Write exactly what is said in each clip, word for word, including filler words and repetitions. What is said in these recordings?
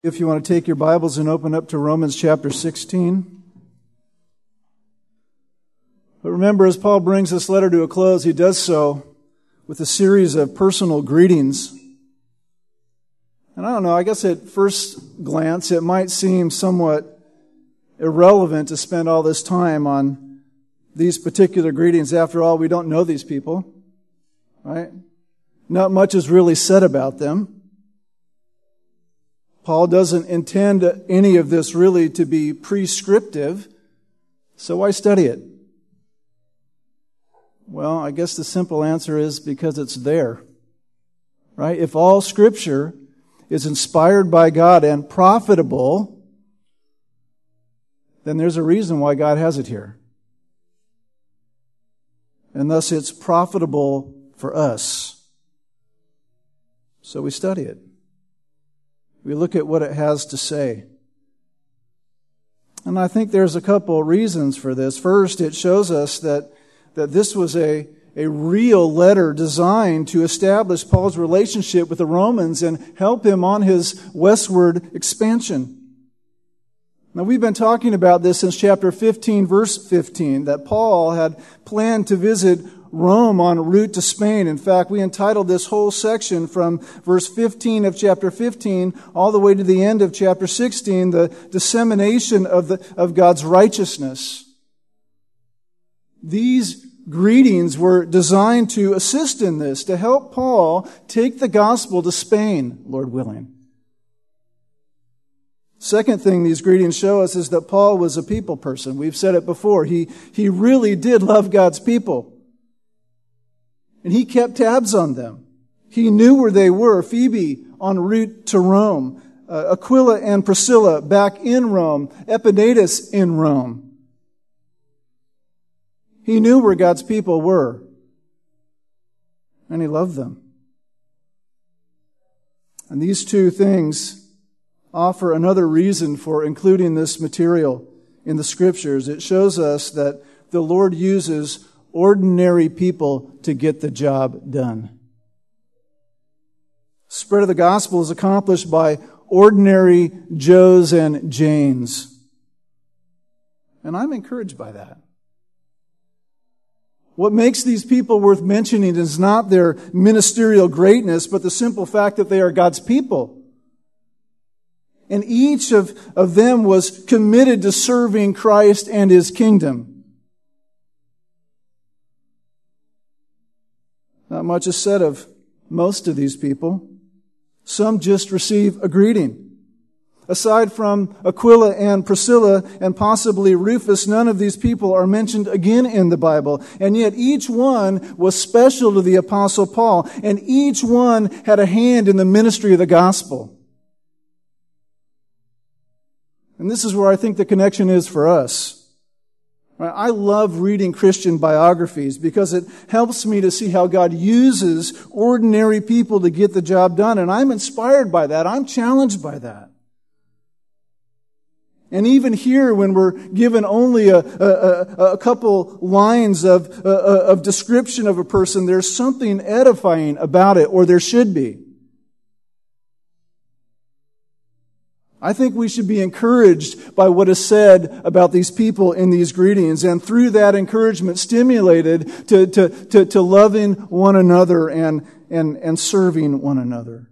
If you want to take your Bibles and open up to Romans chapter sixteen. But remember, as Paul brings this letter to a close, he does so with a series of personal greetings. And I don't know, I guess at first glance it might seem somewhat irrelevant to spend all this time on these particular greetings. After all, we don't know these people, right? Not much is really said about them. Paul doesn't intend any of this really to be prescriptive, so why study it? Well, I guess the simple answer is because it's there, right? If all Scripture is inspired by God and profitable, then there's a reason why God has it here. And thus it's profitable for us. So we study it. We look at what it has to say. And I think there's a couple reasons for this. First, it shows us that, that this was a, a real letter designed to establish Paul's relationship with the Romans and help him on his westward expansion. Now, we've been talking about this since chapter fifteen, verse fifteen, that Paul had planned to visit Rome en route to Spain. In fact, we entitled this whole section from verse fifteen of chapter fifteen all the way to the end of chapter sixteen, the dissemination of the of God's righteousness. These greetings were designed to assist in this, to help Paul take the gospel to Spain, Lord willing. Second thing these greetings show us is that Paul was a people person. We've said it before. He, he really did love God's people. And he kept tabs on them. He knew where they were. Phoebe en route to Rome. Uh, Aquila and Priscilla back in Rome. Epaenetus in Rome. He knew where God's people were. And he loved them. And these two things offer another reason for including this material in the Scriptures. It shows us that the Lord uses ordinary people to get the job done. Spread of the gospel is accomplished by ordinary Joes and Janes. And I'm encouraged by that. What makes these people worth mentioning is not their ministerial greatness, but the simple fact that they are God's people. And each of, of them was committed to serving Christ and His kingdom. Not much is said of most of these people. Some just receive a greeting. Aside from Aquila and Priscilla and possibly Rufus, none of these people are mentioned again in the Bible. And yet each one was special to the Apostle Paul, and each one had a hand in the ministry of the gospel. And this is where I think the connection is for us. I love reading Christian biographies because it helps me to see how God uses ordinary people to get the job done. And I'm inspired by that. I'm challenged by that. And even here, when we're given only a, a, a couple lines of, a, of description of a person, there's something edifying about it, or there should be. I think we should be encouraged by what is said about these people in these greetings, and through that encouragement stimulated to, to, to, to loving one another and, and, and serving one another.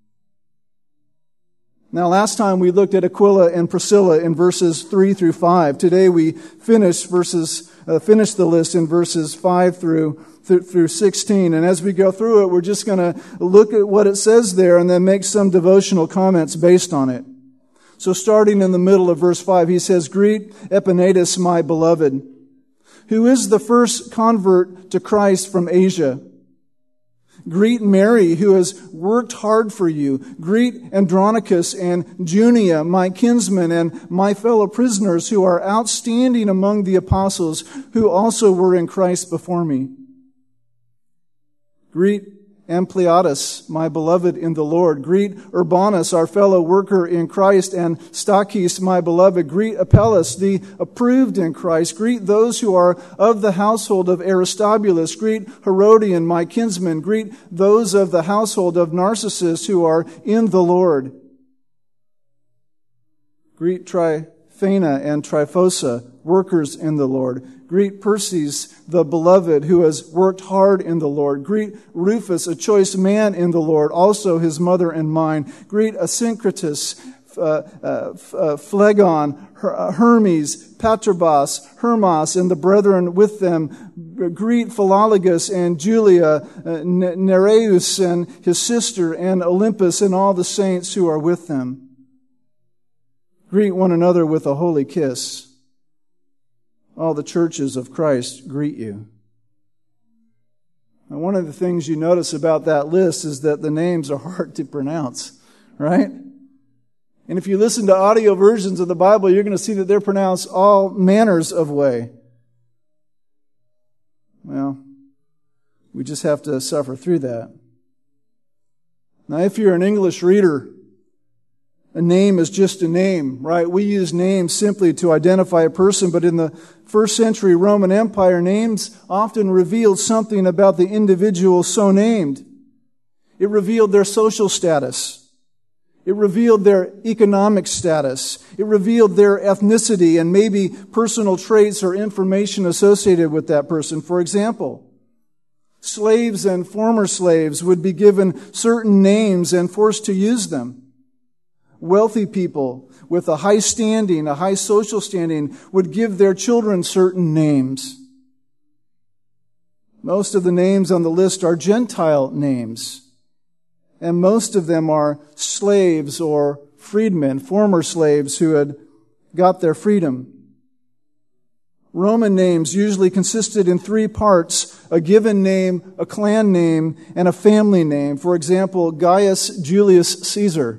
Now, last time we looked at Aquila and Priscilla in verses three through five. Today we finish verses, uh, finish the list in verses five through through sixteen. And as we go through it, we're just going to look at what it says there and then make some devotional comments based on it. So starting in the middle of verse five, he says, "Greet Epaenetus, my beloved, who is the first convert to Christ from Asia. Greet Mary, who has worked hard for you. Greet Andronicus and Junia, my kinsmen, and my fellow prisoners who are outstanding among the apostles, who also were in Christ before me. Greet Ampliatus, my beloved in the Lord. Greet Urbanus, our fellow worker in Christ, and Stachys, my beloved. Greet Apelles, the approved in Christ. Greet those who are of the household of Aristobulus. Greet Herodion, my kinsman. Greet those of the household of Narcissus who are in the Lord. Greet Tryphena and Tryphosa, workers in the Lord. Greet Perses, the beloved, who has worked hard in the Lord. Greet Rufus, a choice man in the Lord, also his mother and mine. Greet Asyncritus, uh, uh, uh, Phlegon, Her- Hermes, Patrobas, Hermas, and the brethren with them. Greet Philologus and Julia, uh, Nereus and his sister, and Olympus, and all the saints who are with them. Greet one another with a holy kiss. All the churches of Christ greet you. Now, one of the things you notice about that list is that the names are hard to pronounce, right? And if you listen to audio versions of the Bible, you're going to see that they're pronounced all manners of way. Well, we just have to suffer through that. Now, if you're an English reader, a name is just a name, right? We use names simply to identify a person, but in the first century Roman Empire, names often revealed something about the individual so named. It revealed their social status. It revealed their economic status. It revealed their ethnicity and maybe personal traits or information associated with that person. For example, slaves and former slaves would be given certain names and forced to use them. Wealthy people with a high standing, a high social standing, would give their children certain names. Most of the names on the list are Gentile names. And most of them are slaves or freedmen, former slaves who had got their freedom. Roman names usually consisted in three parts: a given name, a clan name, and a family name. For example, Gaius Julius Caesar.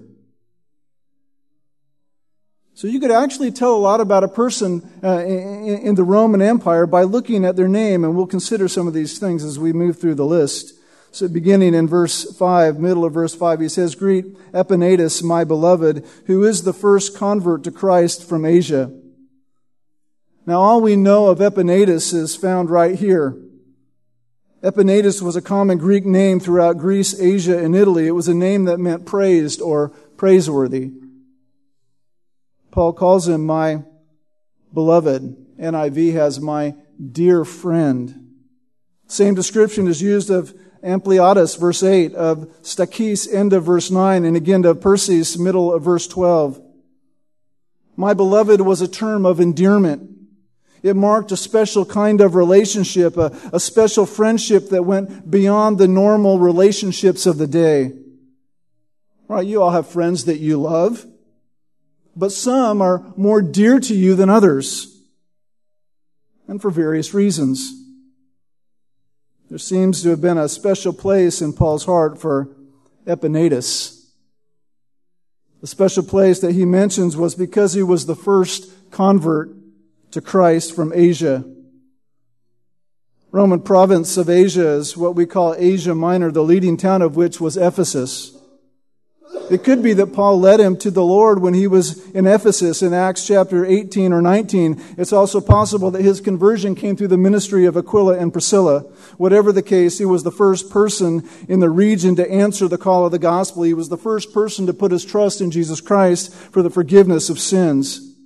So you could actually tell a lot about a person uh, in, in the Roman Empire by looking at their name, and we'll consider some of these things as we move through the list. So beginning in verse five, middle of verse five, he says, "Greet Epaenetus, my beloved, who is the first convert to Christ from Asia." Now all we know of Epaenetus is found right here. Epaenetus was a common Greek name throughout Greece, Asia, and Italy. It was a name that meant praised or praiseworthy. Paul calls him my beloved. N I V has my dear friend. Same description is used of Ampliatus, verse eight, of Stachys, end of verse nine, and again of Perses, middle of verse twelve. My beloved was a term of endearment. It marked a special kind of relationship, a, a special friendship that went beyond the normal relationships of the day. Right, you all have friends that you love, but some are more dear to you than others, and for various reasons. There seems to have been a special place in Paul's heart for Epaenetus. The special place that he mentions was because he was the first convert to Christ from Asia. Roman province of Asia is what we call Asia Minor, the leading town of which was Ephesus. It could be that Paul led him to the Lord when he was in Ephesus in Acts chapter eighteen or nineteen. It's also possible that his conversion came through the ministry of Aquila and Priscilla. Whatever the case, he was the first person in the region to answer the call of the gospel. He was the first person to put his trust in Jesus Christ for the forgiveness of sins.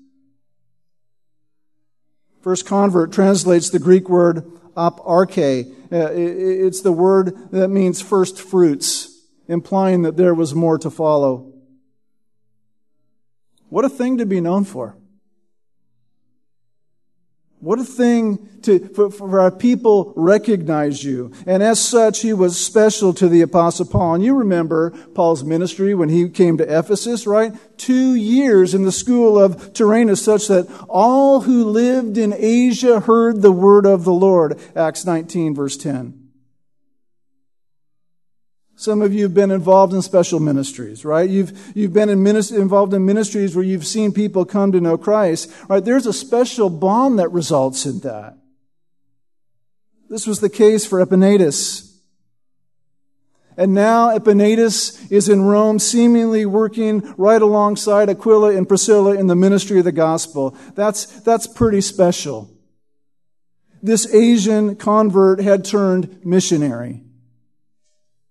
First convert translates the Greek word aparche. It's the word that means first fruits, implying that there was more to follow. What a thing to be known for. What a thing to, for, for our people recognize you. And as such, he was special to the Apostle Paul. And you remember Paul's ministry when he came to Ephesus, right? Two years in the school of Tyrannus, such that all who lived in Asia heard the word of the Lord. Acts nineteen, verse ten. Some of you have been involved in special ministries, right? You've, you've been in ministry, involved in ministries where you've seen people come to know Christ, right? There's a special bond that results in that. This was the case for Epaenetus. And now Epaenetus is in Rome, seemingly working right alongside Aquila and Priscilla in the ministry of the gospel. That's, that's pretty special. This Asian convert had turned missionary.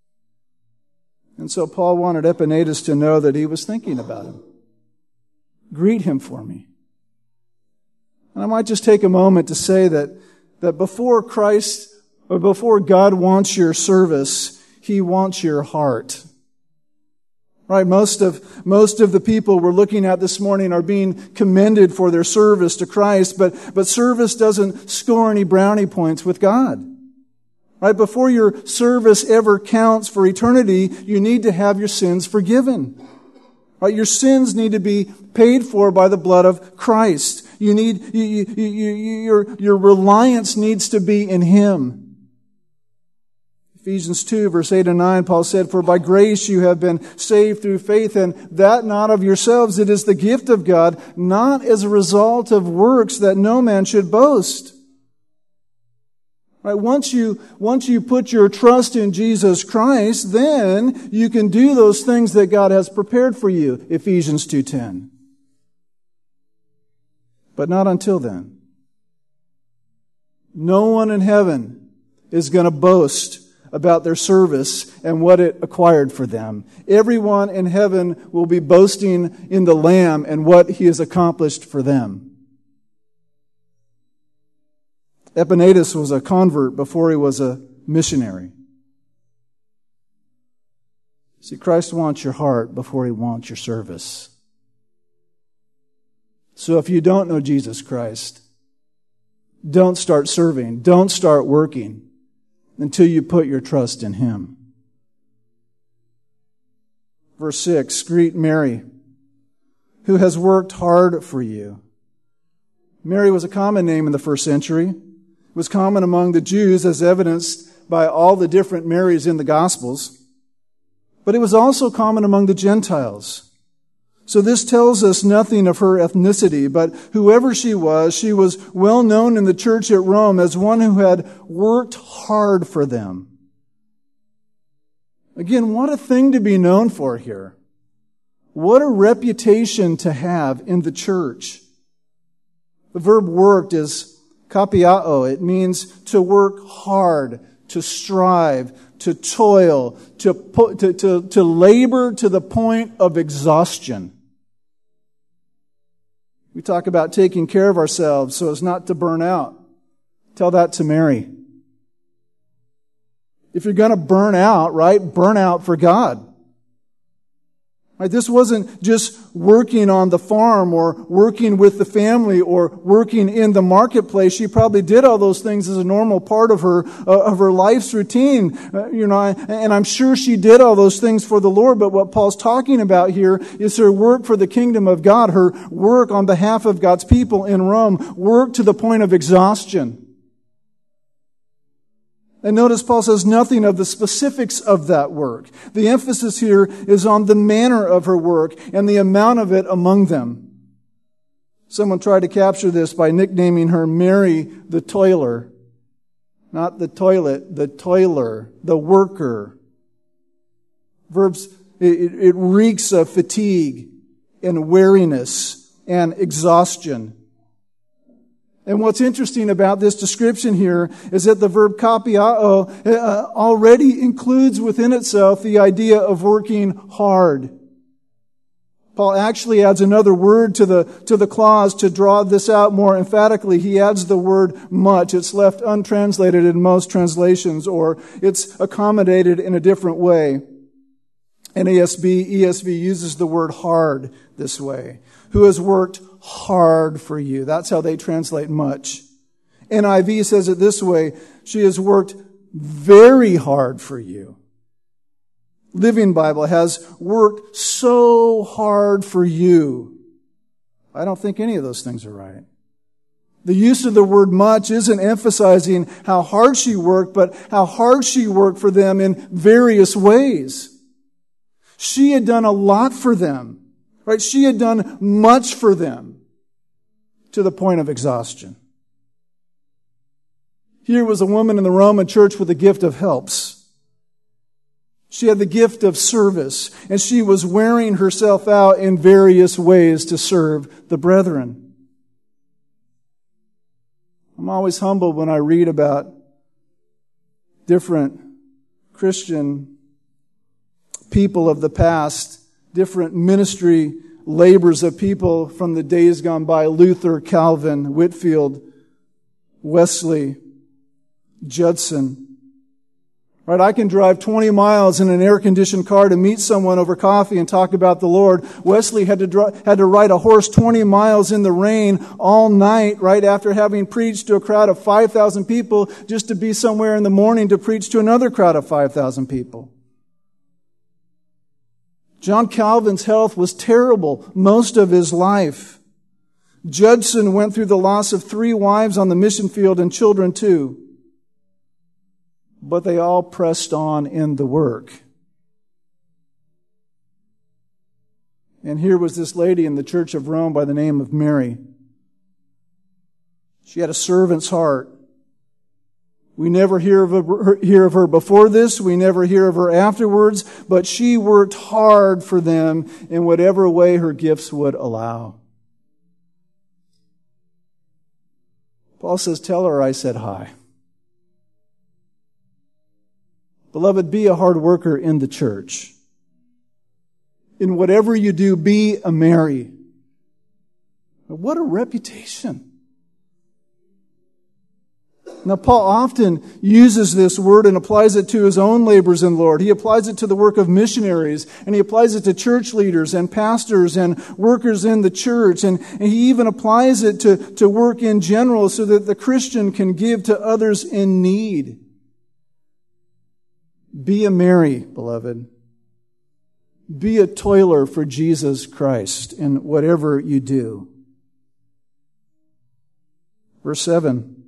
And so Paul wanted Epaenetus to know that he was thinking about him. Greet him for me. And I might just take a moment to say that, that before Christ, or before God wants your service, He wants your heart. Right? Most of, most of the people we're looking at this morning are being commended for their service to Christ, but, but service doesn't score any brownie points with God. Right? Before your service ever counts for eternity, you need to have your sins forgiven. Right? Your sins need to be paid for by the blood of Christ. You need, you, you, you, your, your reliance needs to be in Him. Ephesians two, verse eight and nine, Paul said, "For by grace you have been saved through faith, and that not of yourselves. It is the gift of God, not as a result of works, that no man should boast." Right? Once you, once you put your trust in Jesus Christ, then you can do those things that God has prepared for you, Ephesians two ten. But not until then. No one in heaven is going to boast about their service and what it acquired for them. Everyone in heaven will be boasting in the Lamb and what He has accomplished for them. Epaenetus was a convert before he was a missionary. See, Christ wants your heart before He wants your service. So if you don't know Jesus Christ, don't start serving, don't start working until you put your trust in Him. Verse six, greet Mary, who has worked hard for you. Mary was a common name in the first century. It was common among the Jews, as evidenced by all the different Marys in the Gospels. But it was also common among the Gentiles. So this tells us nothing of her ethnicity, but whoever she was, she was well known in the church at Rome as one who had worked hard for them. Again, what a thing to be known for here. What a reputation to have in the church. The verb worked is kapiao. It means to work hard, to strive, to toil, to, put, to, to, to labor to the point of exhaustion. We talk about taking care of ourselves so as not to burn out. Tell that to Mary. If you're going to burn out, right, burn out for God. Right, this wasn't just working on the farm or working with the family or working in the marketplace. She probably did all those things as a normal part of her uh, of her life's routine, uh, you know. And I'm sure she did all those things for the Lord. But what Paul's talking about here is her work for the kingdom of God, her work on behalf of God's people in Rome, work to the point of exhaustion. And notice Paul says nothing of the specifics of that work. The emphasis here is on the manner of her work and the amount of it among them. Someone tried to capture this by nicknaming her Mary the Toiler. Not the toilet, the toiler, the worker. Verbs, it, it reeks of fatigue and weariness and exhaustion. And what's interesting about this description here is that the verb kapiao uh, already includes within itself the idea of working hard. Paul actually adds another word to the, to the clause to draw this out more emphatically. He adds the word much. It's left untranslated in most translations, or it's accommodated in a different way. N A S B, E S V uses the word hard this way. Who has worked hard for you. That's how they translate much. N I V says it this way. She has worked very hard for you. Living Bible has worked so hard for you. I don't think any of those things are right. The use of the word much isn't emphasizing how hard she worked, but how hard she worked for them in various ways. She had done a lot for them. Right? She had done much for them to the point of exhaustion. Here was a woman in the Roman church with the gift of helps. She had the gift of service, and she was wearing herself out in various ways to serve the brethren. I'm always humbled when I read about different Christian people of the past, different ministry labors of people from the days gone by: Luther, Calvin, Whitefield, Wesley, Judson. Right, I can drive twenty miles in an air-conditioned car to meet someone over coffee and talk about the Lord. Wesley had to dri- had to ride a horse twenty miles in the rain all night, right after having preached to a crowd of five thousand people, just to be somewhere in the morning to preach to another crowd of five thousand people. John Calvin's health was terrible most of his life. Judson went through the loss of three wives on the mission field and children too. But they all pressed on in the work. And here was this lady in the Church of Rome by the name of Mary. She had a servant's heart. We never hear of her, hear of her before this. We never hear of her afterwards. But she worked hard for them in whatever way her gifts would allow. Paul says, tell her I said hi. Beloved, be a hard worker in the church. In whatever you do, be a Mary. What a reputation. Now, Paul often uses this word and applies it to his own labors in the Lord. He applies it to the work of missionaries, and he applies it to church leaders and pastors and workers in the church, and, and he even applies it to, to work in general so that the Christian can give to others in need. Be a Mary, beloved. Be a toiler for Jesus Christ in whatever you do. Verse seven.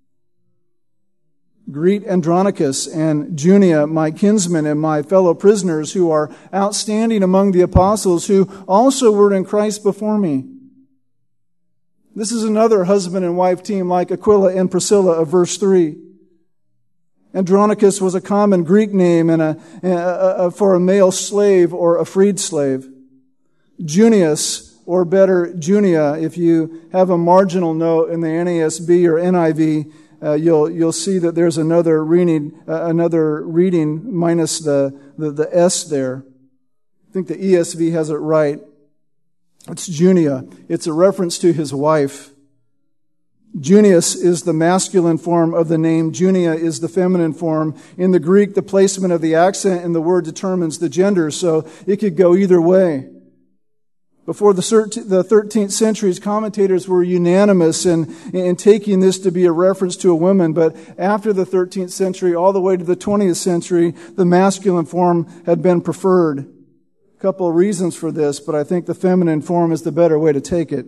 Greet Andronicus and Junia, my kinsmen and my fellow prisoners, who are outstanding among the apostles, who also were in Christ before me. This is another husband and wife team like Aquila and Priscilla of verse three. Andronicus was a common Greek name and a, a, a, for a male slave or a freed slave. Junius, or better, Junia, if you have a marginal note in the N A S B or N I V, uh, you'll you'll see that there's another reading, uh, another reading minus the, the the S there. I think the E S V has it right. It's Junia. It's a reference to his wife. Junius is the masculine form of the name. Junia is the feminine form. In the Greek, the placement of the accent in the word determines the gender, so it could go either way. Before the thirteenth century's commentators were unanimous in, in taking this to be a reference to a woman, but after the thirteenth century, all the way to the twentieth century, the masculine form had been preferred. A couple of reasons for this, but I think the feminine form is the better way to take it.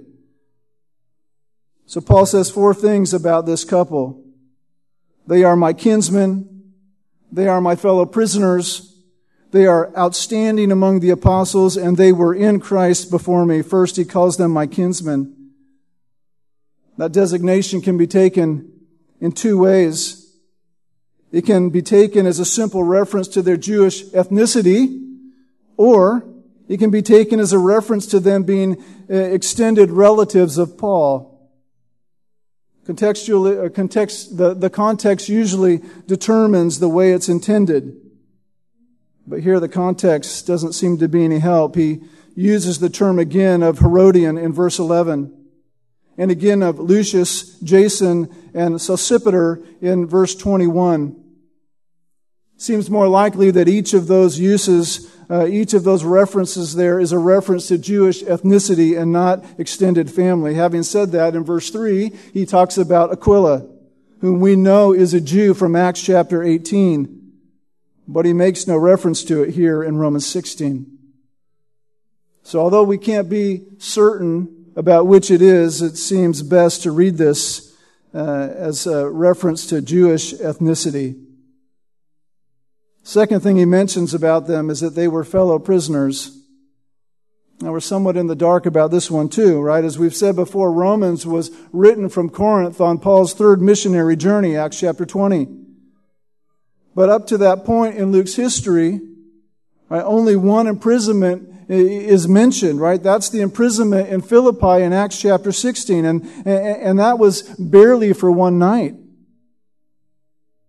So Paul says four things about this couple. They are my kinsmen. They are my fellow prisoners. They are outstanding among the apostles, and they were in Christ before me. First, he calls them my kinsmen. That designation can be taken in two ways. It can be taken as a simple reference to their Jewish ethnicity, or it can be taken as a reference to them being extended relatives of Paul. Contextually, context, the, the context usually determines the way it's intended. But here the context doesn't seem to be any help. He uses the term again of Herodian in verse eleven, and again of Lucius, Jason, and Sosipater in verse twenty-one. Seems more likely that each of those uses, uh, each of those references there is a reference to Jewish ethnicity and not extended family. Having said that, in verse three, he talks about Aquila, whom we know is a Jew from Acts chapter eighteen. But he makes no reference to it here in Romans sixteen. So although we can't be certain about which it is, it seems best to read this uh, as a reference to Jewish ethnicity. Second thing he mentions about them is that they were fellow prisoners. Now we're somewhat in the dark about this one too, right? As we've said before, Romans was written from Corinth on Paul's third missionary journey, Acts chapter twenty. But up to that point in Luke's history, right, only one imprisonment is mentioned, right? That's the imprisonment in Philippi in Acts chapter sixteen, and, and that was barely for one night.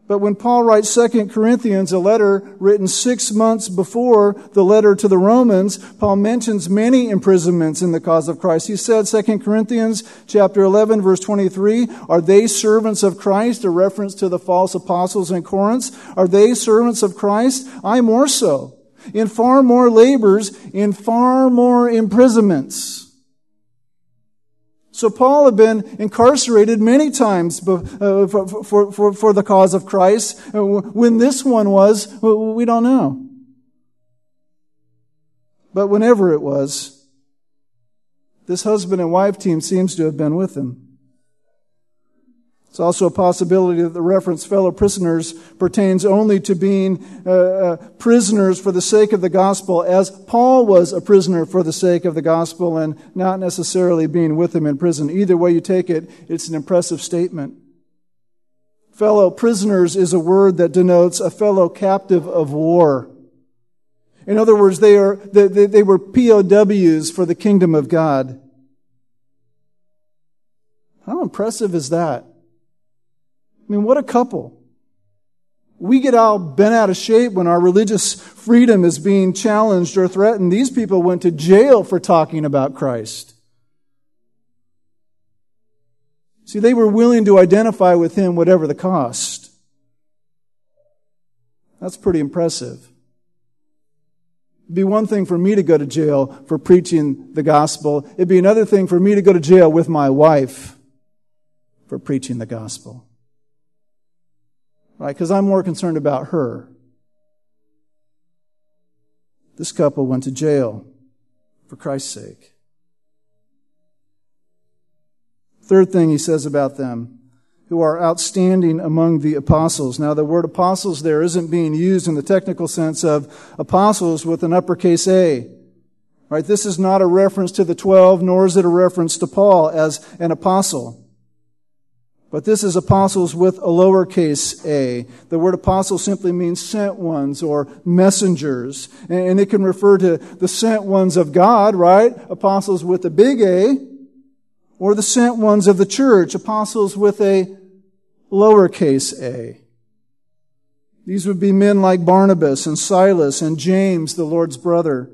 But when Paul writes Second Corinthians, a letter written six months before the letter to the Romans, Paul mentions many imprisonments in the cause of Christ. He said, Second Corinthians chapter eleven, verse twenty-three, are they servants of Christ? A reference to the false apostles in Corinth. Are they servants of Christ? I more so. In far more labors, in far more imprisonments. So Paul had been incarcerated many times for, for, for, for the cause of Christ. When this one was, we don't know. But whenever it was, this husband and wife team seems to have been with him. It's also a possibility that the reference fellow prisoners pertains only to being uh, uh, prisoners for the sake of the gospel, as Paul was a prisoner for the sake of the gospel, and not necessarily being with him in prison. Either way you take it, it's an impressive statement. Fellow prisoners is a word that denotes a fellow captive of war. In other words, they are they, they, they were P O Ws for the kingdom of God. How impressive is that? I mean, what a couple. We get all bent out of shape when our religious freedom is being challenged or threatened. These people went to jail for talking about Christ. See, they were willing to identify with Him whatever the cost. That's pretty impressive. It'd be one thing for me to go to jail for preaching the gospel. It'd be another thing for me to go to jail with my wife for preaching the gospel. Right? Because I'm more concerned about her. This couple went to jail for Christ's sake. Third thing he says about them, who are outstanding among the apostles. Now, the word apostles there isn't being used in the technical sense of apostles with an uppercase A. Right? This is not a reference to the twelve, nor is it a reference to Paul as an apostle. But this is apostles with a lowercase a. The word apostle simply means sent ones or messengers. And it can refer to the sent ones of God, right? Apostles with a big A. Or the sent ones of the church, apostles with a lowercase a. These would be men like Barnabas and Silas and James, the Lord's brother.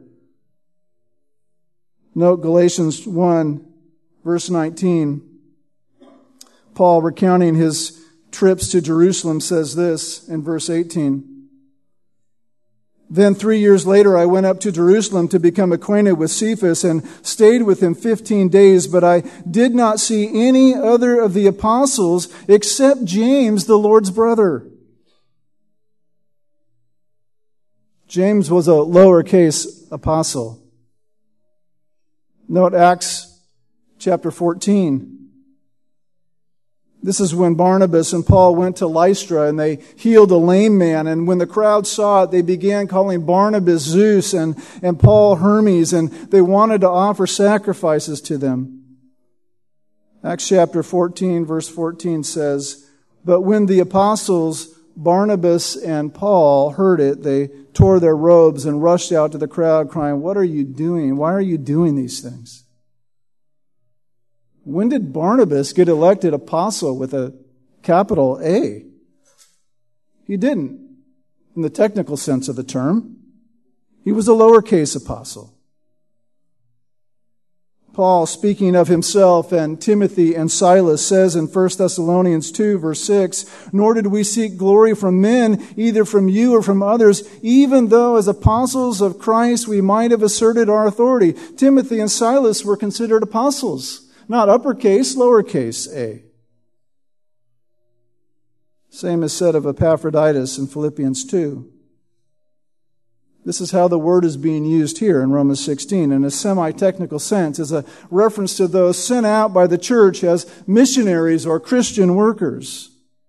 Note Galatians one, verse nineteen. Paul, recounting his trips to Jerusalem, says this in verse eighteen. Then three years later I went up to Jerusalem to become acquainted with Cephas and stayed with him fifteen days, but I did not see any other of the apostles except James, the Lord's brother. James was a lowercase apostle. Note Acts chapter fourteen. This is when Barnabas and Paul went to Lystra and they healed a lame man. And when the crowd saw it, they began calling Barnabas Zeus and, and Paul Hermes, and they wanted to offer sacrifices to them. Acts chapter fourteen, verse fourteen says, "But when the apostles Barnabas and Paul heard it, they tore their robes and rushed out to the crowd crying, 'What are you doing? Why are you doing these things?'" When did Barnabas get elected apostle with a capital A? He didn't, in the technical sense of the term. He was a lowercase apostle. Paul, speaking of himself and Timothy and Silas, says in First Thessalonians two, verse six, "Nor did we seek glory from men, either from you or from others, even though as apostles of Christ we might have asserted our authority." Timothy and Silas were considered apostles. Not uppercase, lowercase a. Same is said of Epaphroditus in Philippians two. This is how the word is being used here in Romans sixteen in a semi-technical sense, as a reference to those sent out by the church as missionaries or Christian workers.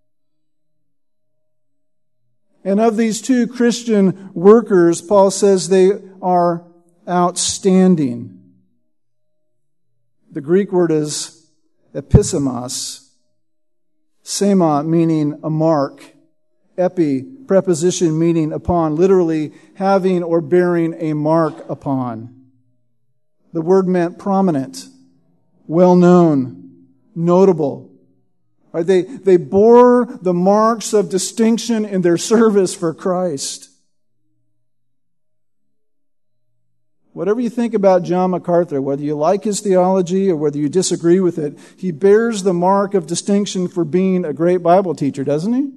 And of these two Christian workers, Paul says they are outstanding. The Greek word is episemos, sema meaning a mark, epi, preposition meaning upon, literally having or bearing a mark upon. The word meant prominent, well-known, notable. Right? They, they bore the marks of distinction in their service for Christ. Whatever you think about John MacArthur, whether you like his theology or whether you disagree with it, he bears the mark of distinction for being a great Bible teacher, doesn't he?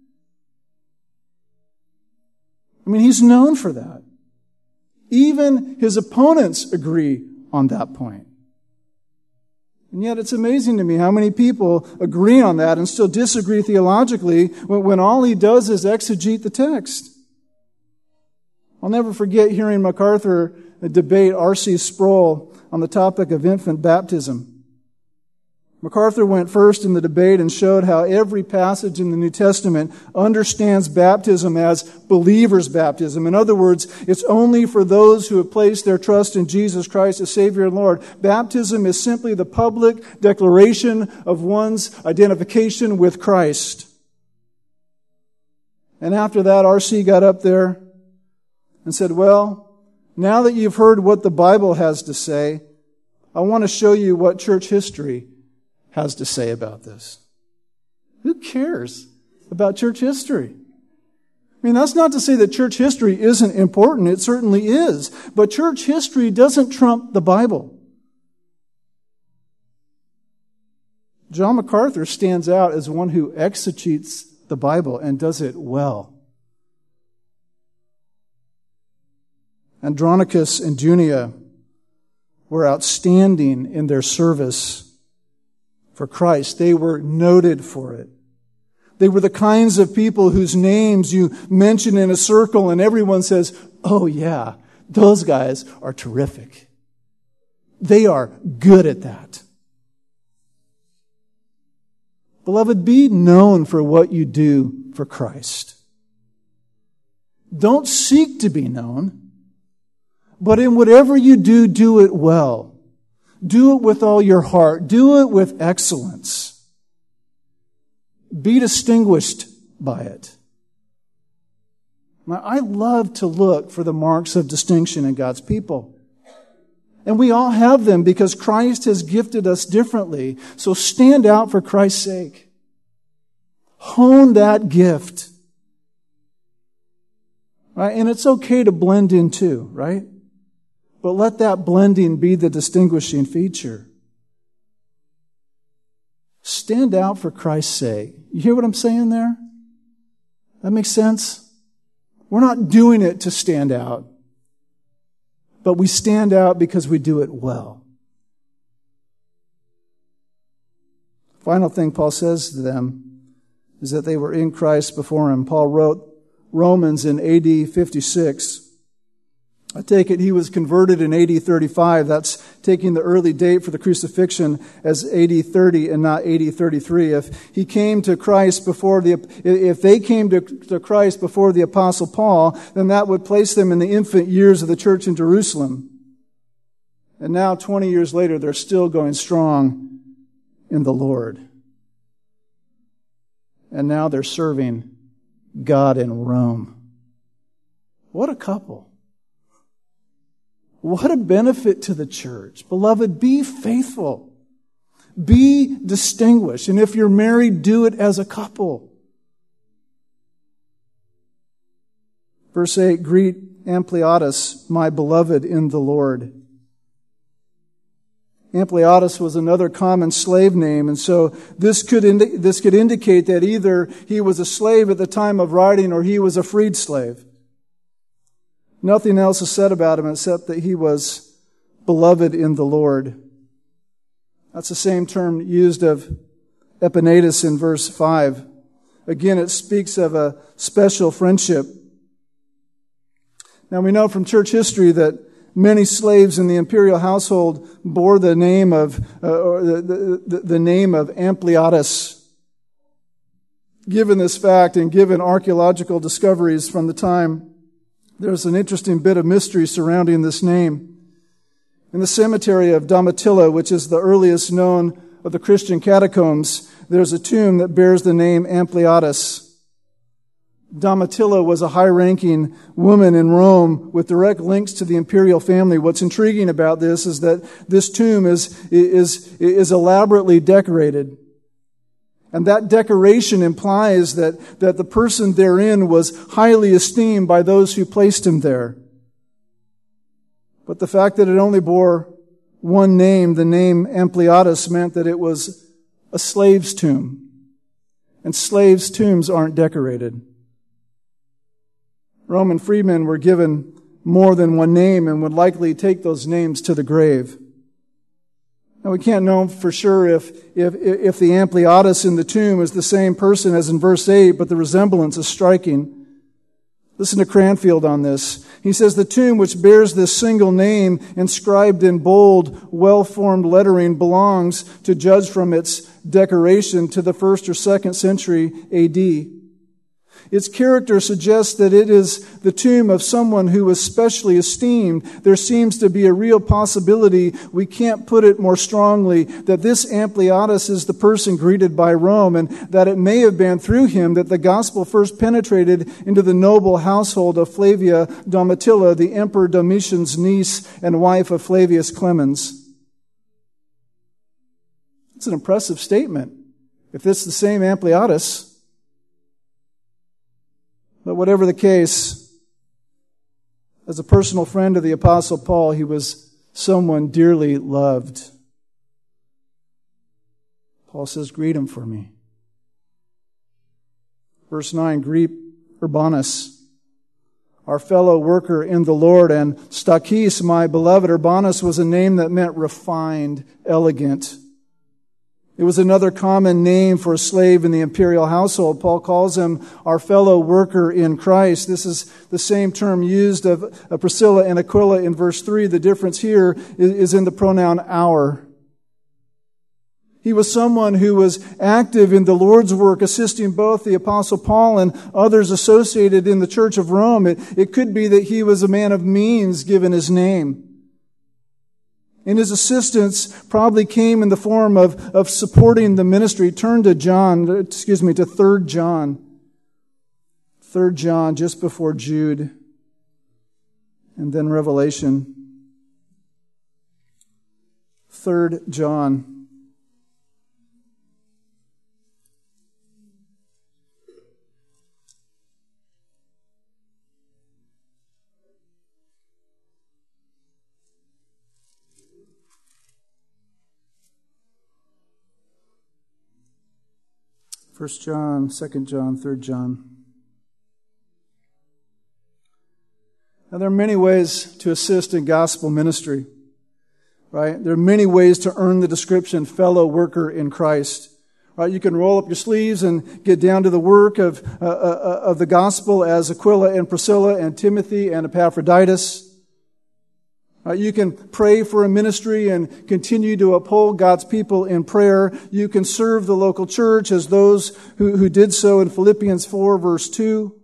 I mean, he's known for that. Even his opponents agree on that point. And yet it's amazing to me how many people agree on that and still disagree theologically when, when all he does is exegete the text. I'll never forget hearing MacArthur debate R C Sproul on the topic of infant baptism. MacArthur went first in the debate and showed how every passage in the New Testament understands baptism as believer's baptism. In other words, it's only for those who have placed their trust in Jesus Christ as Savior and Lord. Baptism is simply the public declaration of one's identification with Christ. And after that, R C got up there and said, well, now that you've heard what the Bible has to say, I want to show you what church history has to say about this. Who cares about church history? I mean, that's not to say that church history isn't important. It certainly is. But church history doesn't trump the Bible. John MacArthur stands out as one who exegetes the Bible and does it well. Andronicus and Junia were outstanding in their service for Christ. They were noted for it. They were the kinds of people whose names you mention in a circle and everyone says, oh yeah, those guys are terrific. They are good at that. Beloved, be known for what you do for Christ. Don't seek to be known, but in whatever you do, do it well. Do it with all your heart. Do it with excellence. Be distinguished by it. Now, I love to look for the marks of distinction in God's people. And we all have them because Christ has gifted us differently. So stand out for Christ's sake. Hone that gift. Right? And it's okay to blend in too, right? But let that blending be the distinguishing feature. Stand out for Christ's sake. You hear what I'm saying there? That makes sense? We're not doing it to stand out, but we stand out because we do it well. Final thing Paul says to them is that they were in Christ before him. Paul wrote Romans in A D fifty-six. I take it he was converted in A D thirty-five. That's taking the early date for the crucifixion as A D thirty and not A D thirty-three. If he came to Christ before the, if they came to, to Christ before the Apostle Paul, then that would place them in the infant years of the church in Jerusalem. And now, twenty years later, they're still going strong in the Lord. And now they're serving God in Rome. What a couple. What a benefit to the church. Beloved, be faithful. Be distinguished. And if you're married, do it as a couple. Verse eight, greet Ampliatus, my beloved in the Lord. Ampliatus was another common slave name, and so this could indi- this could indicate that either he was a slave at the time of writing or he was a freed slave. Nothing else is said about him except that he was beloved in the Lord. That's the same term used of Epaenetus in verse five. Again, it speaks of a special friendship. Now, we know from church history that many slaves in the imperial household bore the name of uh, or the, the, the name of Ampliatus. Given this fact and given archaeological discoveries from the time, there's an interesting bit of mystery surrounding this name. In the cemetery of Domitilla, which is the earliest known of the Christian catacombs, there's a tomb that bears the name Ampliatus. Domitilla was a high-ranking woman in Rome with direct links to the imperial family. What's intriguing about this is that this tomb is, is, is elaborately decorated. And that decoration implies that, that the person therein was highly esteemed by those who placed him there. But the fact that it only bore one name, the name Ampliatus, meant that it was a slave's tomb. And slaves' tombs aren't decorated. Roman freedmen were given more than one name and would likely take those names to the grave. Now, we can't know for sure if, if, if the Ampliatus in the tomb is the same person as in verse eight, but the resemblance is striking. Listen to Cranfield on this. He says, the tomb which bears this single name inscribed in bold, well-formed lettering belongs, to judge from its decoration, to the first or second century A D. Its character suggests that it is the tomb of someone who was specially esteemed. There seems to be a real possibility, we can't put it more strongly, that this Ampliatus is the person greeted by Rome, and that it may have been through him that the gospel first penetrated into the noble household of Flavia Domitilla, the Emperor Domitian's niece and wife of Flavius Clemens. It's an impressive statement. If it's the same Ampliatus. But whatever the case, as a personal friend of the Apostle Paul, he was someone dearly loved. Paul says, greet him for me. Verse nine, greet Urbanus, our fellow worker in the Lord, and Stachys, my beloved. Urbanus was a name that meant refined, elegant. It was another common name for a slave in the imperial household. Paul calls him our fellow worker in Christ. This is the same term used of Priscilla and Aquila in verse three. The difference here is in the pronoun our. He was someone who was active in the Lord's work, assisting both the Apostle Paul and others associated in the Church of Rome. It, it could be that he was a man of means given his name. And his assistance probably came in the form of, of supporting the ministry. Turn to John, excuse me, to Third John. Third John, just before Jude. And then Revelation. Third John. First John, Second John, Third John. Now, there are many ways to assist in gospel ministry, right? There are many ways to earn the description fellow worker in Christ, right? You can roll up your sleeves and get down to the work of uh, uh, of the gospel as Aquila and Priscilla and Timothy and Epaphroditus. Uh, you can pray for a ministry and continue to uphold God's people in prayer. You can serve the local church as those who, who did so in Philippians four, verse two.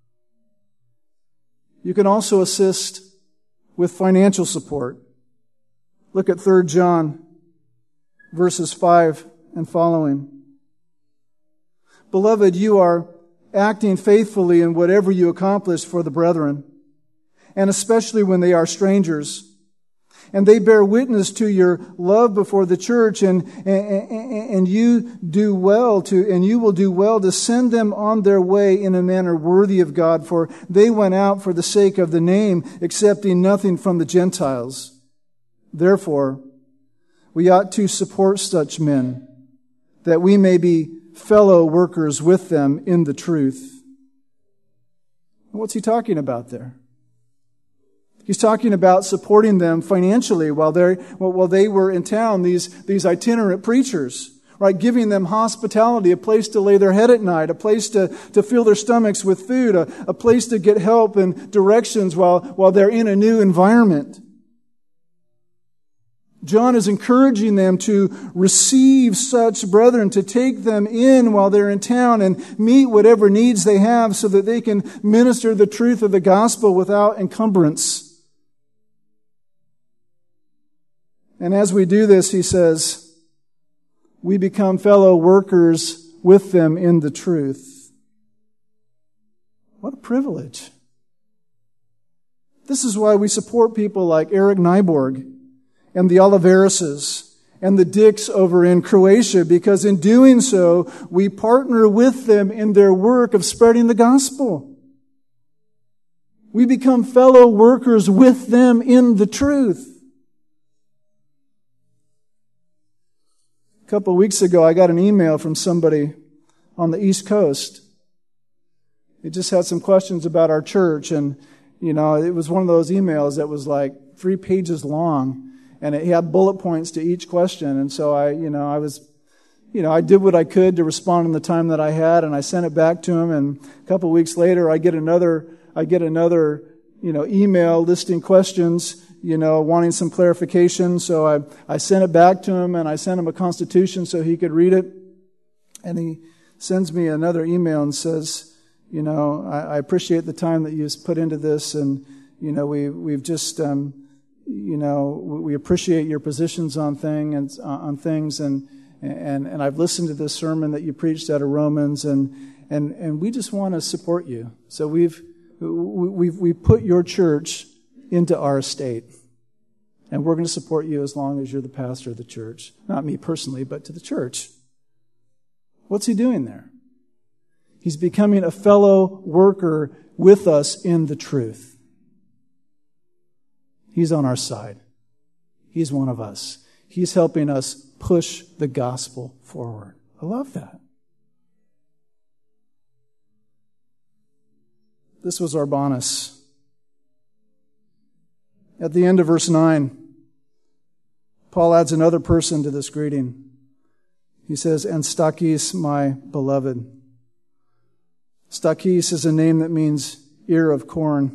You can also assist with financial support. Look at Third John, verses five and following. Beloved, you are acting faithfully in whatever you accomplish for the brethren, and especially when they are strangers. And they bear witness to your love before the church, and, and, and you do well to, and you will do well to send them on their way in a manner worthy of God, for they went out for the sake of the name, accepting nothing from the Gentiles. Therefore, we ought to support such men, that we may be fellow workers with them in the truth. What's he talking about there? He's talking about supporting them financially while they while they were in town, these, these itinerant preachers, right? Giving them hospitality, a place to lay their head at night, a place to, to fill their stomachs with food, a, a place to get help and directions while, while they're in a new environment. John is encouraging them to receive such brethren, to take them in while they're in town and meet whatever needs they have so that they can minister the truth of the gospel without encumbrance. And as we do this, he says, we become fellow workers with them in the truth. What a privilege. This is why we support people like Eric Nyborg and the Oliverises and the Dicks over in Croatia, because in doing so, we partner with them in their work of spreading the gospel. We become fellow workers with them in the truth. A couple of weeks ago, I got an email from somebody on the East Coast. They just had some questions about our church, and, you know, it was one of those emails that was like three pages long. And it had bullet points to each question. And so I, you know, I was, you know, I did what I could to respond in the time that I had, and I sent it back to him. And a couple of weeks later, I get another, I get another, you know, email listing questions, you know, wanting some clarification. So I, I sent it back to him, and I sent him a constitution so he could read it. And he sends me another email and says, you know, I, I appreciate the time that you put into this, and, you know, we, we've just, um, You know, we appreciate your positions on thing and on things, and and and I've listened to this sermon that you preached out of Romans, and and and we just want to support you. So we've we've we put your church into our estate, and we're going to support you as long as you're the pastor of the church. Not me personally, but to the church. What's he doing there? He's becoming a fellow worker with us in the truth. He's on our side. He's one of us. He's helping us push the gospel forward. I love that. This was Urbanus. At the end of verse nine, Paul adds another person to this greeting. He says, and Stachys, my beloved. Stachys is a name that means ear of corn.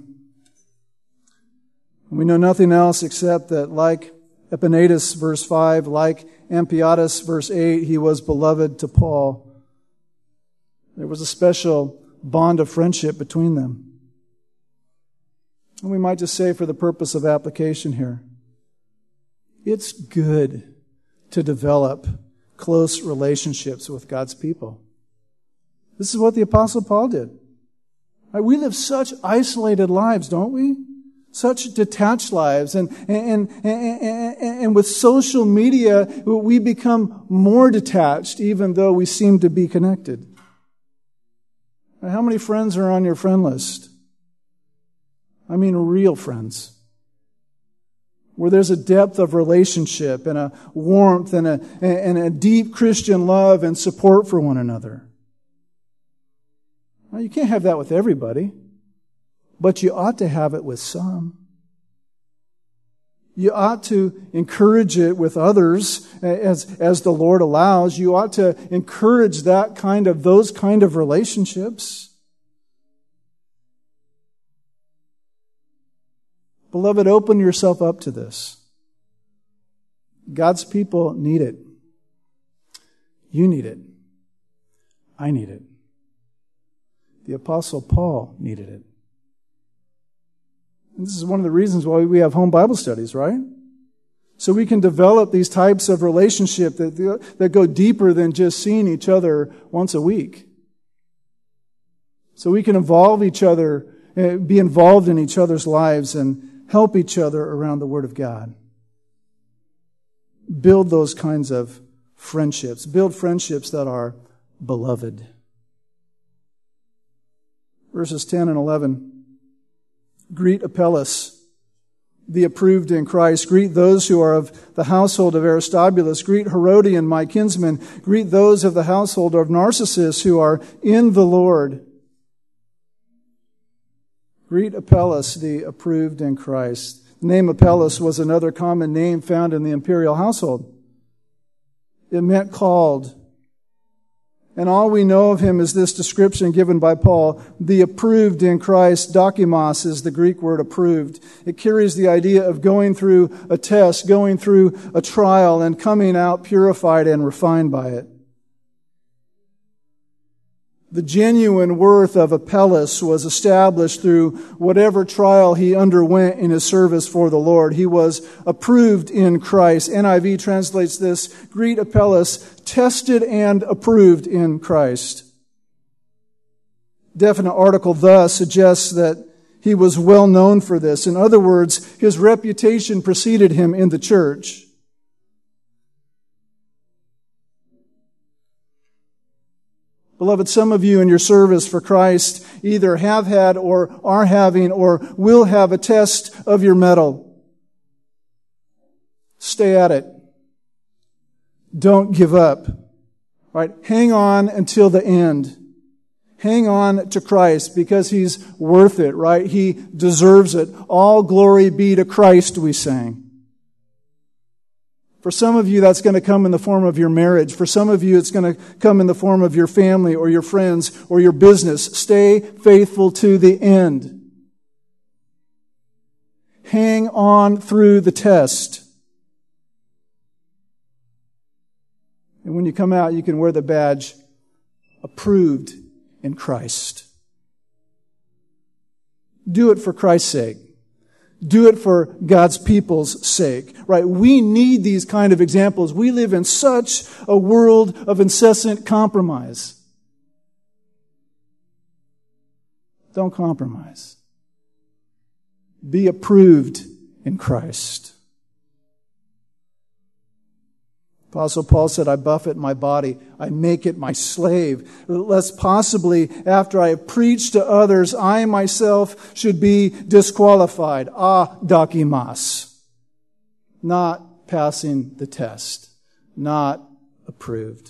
We know nothing else except that, like Epaenetus, verse five, like Ampliatus, verse eight, he was beloved to Paul. There was a special bond of friendship between them. And we might just say, for the purpose of application here, it's good to develop close relationships with God's people. This is what the Apostle Paul did. Right? We live such isolated lives, don't we? Such detached lives, and, and, and, and, and with social media, we become more detached, even though we seem to be connected. How many friends are on your friend list? I mean real friends. Where there's a depth of relationship and a warmth and a, and a deep Christian love and support for one another. Well, you can't have that with everybody. But you ought to have it with some. You ought to encourage it with others as, as the Lord allows. You ought to encourage that kind of, those kind of relationships. Beloved, open yourself up to this. God's people need it. You need it. I need it. The Apostle Paul needed it. And this is one of the reasons why we have home Bible studies, right? So we can develop these types of relationship that, that go deeper than just seeing each other once a week. So we can involve each other, be involved in each other's lives and help each other around the Word of God. Build those kinds of friendships. Build friendships that are beloved. Verses ten and eleven. Greet Apelles, the approved in Christ. Greet those who are of the household of Aristobulus. Greet Herodian, my kinsman. Greet those of the household of Narcissus who are in the Lord. Greet Apelles, the approved in Christ. The name Apelles was another common name found in the imperial household. It meant called. And all we know of him is this description given by Paul, the approved in Christ. Dokimos is the Greek word approved. It carries the idea of going through a test, going through a trial, and coming out purified and refined by it. The genuine worth of Apelles was established through whatever trial he underwent in his service for the Lord. He was approved in Christ. N I V translates this, greet Apelles, tested and approved in Christ. Definite article thus suggests that he was well known for this. In other words, his reputation preceded him in the church. Beloved, some of you in your service for Christ either have had or are having or will have a test of your mettle. Stay at it. Don't give up. Right? Hang on until the end. Hang on to Christ because He's worth it, right? He deserves it. All glory be to Christ, we sang. For some of you, that's going to come in the form of your marriage. For some of you, it's going to come in the form of your family or your friends or your business. Stay faithful to the end. Hang on through the test. And when you come out, you can wear the badge, approved in Christ. Do it for Christ's sake. Do it for God's people's sake, right? We need these kind of examples. We live in such a world of incessant compromise. Don't compromise. Be approved in Christ. Apostle Paul said, I buffet my body, I make it my slave, lest possibly after I have preached to others, I myself should be disqualified. Ah, dakimas. Not passing the test. Not approved.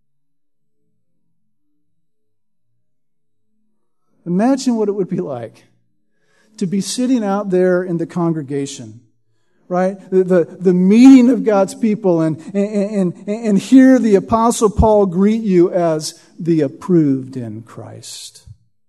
Imagine what it would be like to be sitting out there in the congregation, right? The, the, the meeting of God's people and, and, and, and hear the Apostle Paul greet you as the approved in Christ.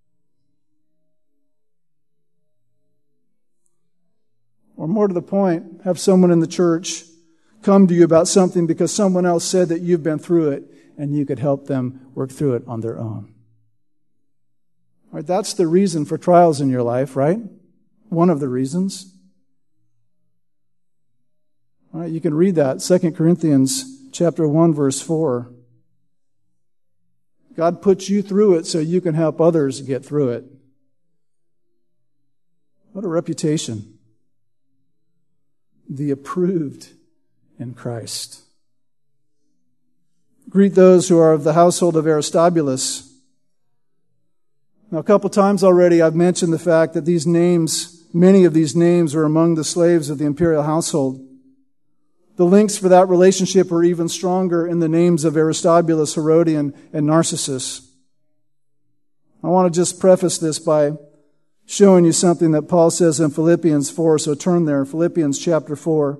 Or more to the point, have someone in the church come to you about something because someone else said that you've been through it and you could help them work through it on their own. Right? That's the reason for trials in your life, right? One of the reasons. All right, you can read that, Second Corinthians chapter one, verse four. God puts you through it so you can help others get through it. What a reputation. The approved in Christ. Greet those who are of the household of Aristobulus. Now, a couple times already I've mentioned the fact that these names, many of these names are among the slaves of the imperial household. The links for that relationship are even stronger in the names of Aristobulus, Herodian, and Narcissus. I want to just preface this by showing you something that Paul says in Philippians four, so turn there, Philippians chapter four.